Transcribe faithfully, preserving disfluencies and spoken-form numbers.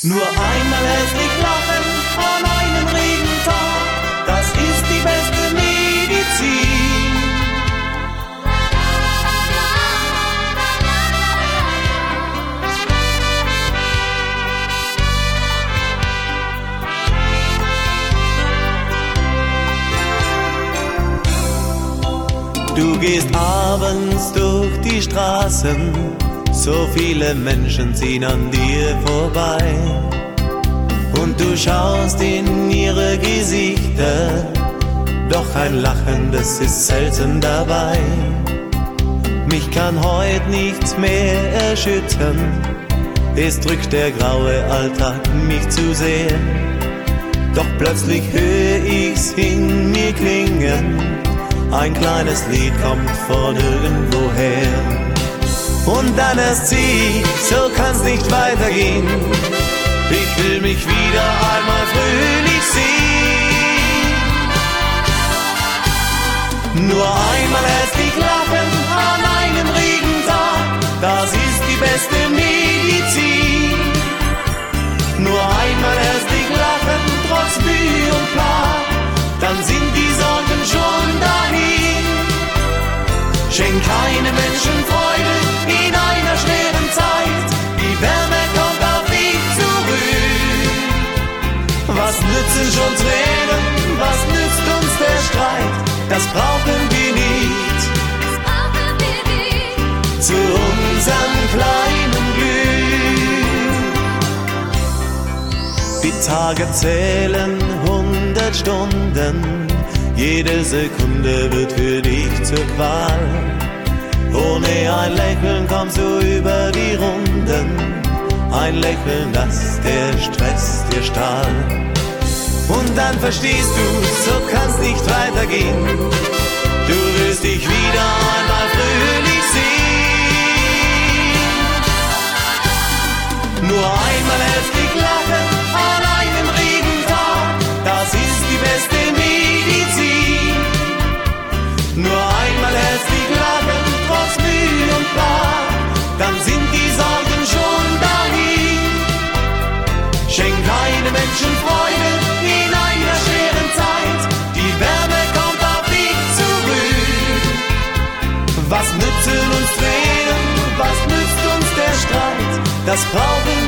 Nur einmal hässlich lachen an einem Regentag, das ist die beste Medizin. Du gehst abends durch die Straßen, so viele Menschen ziehen an dir vorbei. Und du schaust in ihre Gesichter, doch ein Lachen, das ist selten dabei. Mich kann heut nichts mehr erschüttern, es drückt der graue Alltag mich zu sehr. Doch plötzlich hör ich's in mir klingen, ein kleines Lied kommt von irgendwoher. Und dann es zieht, so kann's nicht weitergehen. Ich will mich wieder einmal fröhlich sehen. Nur einmal hässlich lachen an einem Regentag, das ist die beste Medizin. Nur einmal hässlich lachen, trotz Mühe und Plan, dann sind die Sorgen schon dahin. Schenk keinem Menschen Freude in einer schweren Zeit, die Wärme kommt auf dich zurück. Was nützen schon Tränen, was nützt uns der Streit, das brauchen wir nicht, das brauchen wir nicht, zu unserem kleinen Glück. Die Tage zählen hundert Stunden, jede Sekunde wird für dich zur Qual. Ohne ein Lächeln kommst du über die Runden, ein Lächeln, das der Stress dir stahl. Und dann verstehst du, so kann's nicht weitergehen. Du wirst dich wieder einmal fröhlich sehen. Nur einmal hässlich lachen an einem Regentag, das ist die beste Medizin. Nur einmal hässlich lachen, trotz Mühe und Plan, dann sind die Sorgen schon dahin. Schenk keinem Menschen Freude in einer schweren Zeit, die Wärme kommt auf dich zurück. Was nützen uns Tränen, was nützt uns der Streit, das brauchen